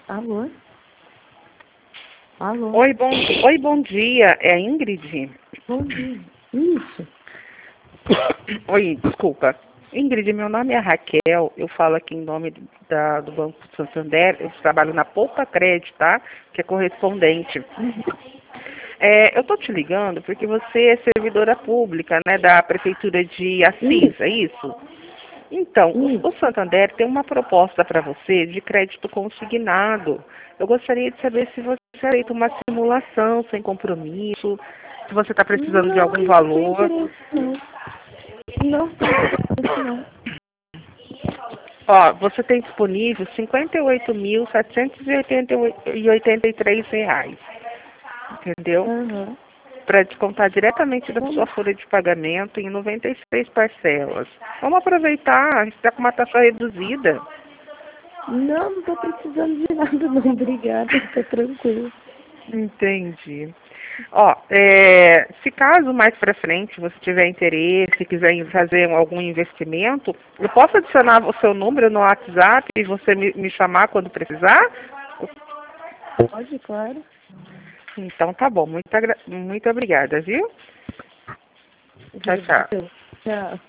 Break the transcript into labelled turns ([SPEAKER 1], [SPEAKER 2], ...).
[SPEAKER 1] Alô? Alô?
[SPEAKER 2] Oi, bom dia. É a Ingrid?
[SPEAKER 1] Bom dia. Isso.
[SPEAKER 2] Oi, desculpa. Ingrid, meu nome é Raquel. Eu falo aqui em nome do Banco Santander. Eu trabalho na Poupa Crédito, tá? Que é correspondente. Eu tô te ligando porque você é servidora pública, né, da Prefeitura de Assis, é isso? Então, o Santander tem uma proposta para você de crédito consignado. Eu gostaria de saber se você aceita uma simulação sem compromisso, se você está precisando de algum valor.
[SPEAKER 1] Não tem interesse, não.
[SPEAKER 2] Ó, você tem disponível R$ 58.783, entendeu?
[SPEAKER 1] Aham.
[SPEAKER 2] Para descontar diretamente da sua folha de pagamento em 96 parcelas. Vamos aproveitar, está com uma taxa reduzida.
[SPEAKER 1] Não tô precisando de nada, não. Obrigada. Tá tranquilo.
[SPEAKER 2] Entendi. Ó, se caso mais para frente você tiver interesse, quiser fazer algum investimento, eu posso adicionar o seu número no WhatsApp e você me chamar quando precisar?
[SPEAKER 1] Pode, claro.
[SPEAKER 2] Então tá bom, muito obrigada, viu? Tchau, tchau.
[SPEAKER 1] Tchau.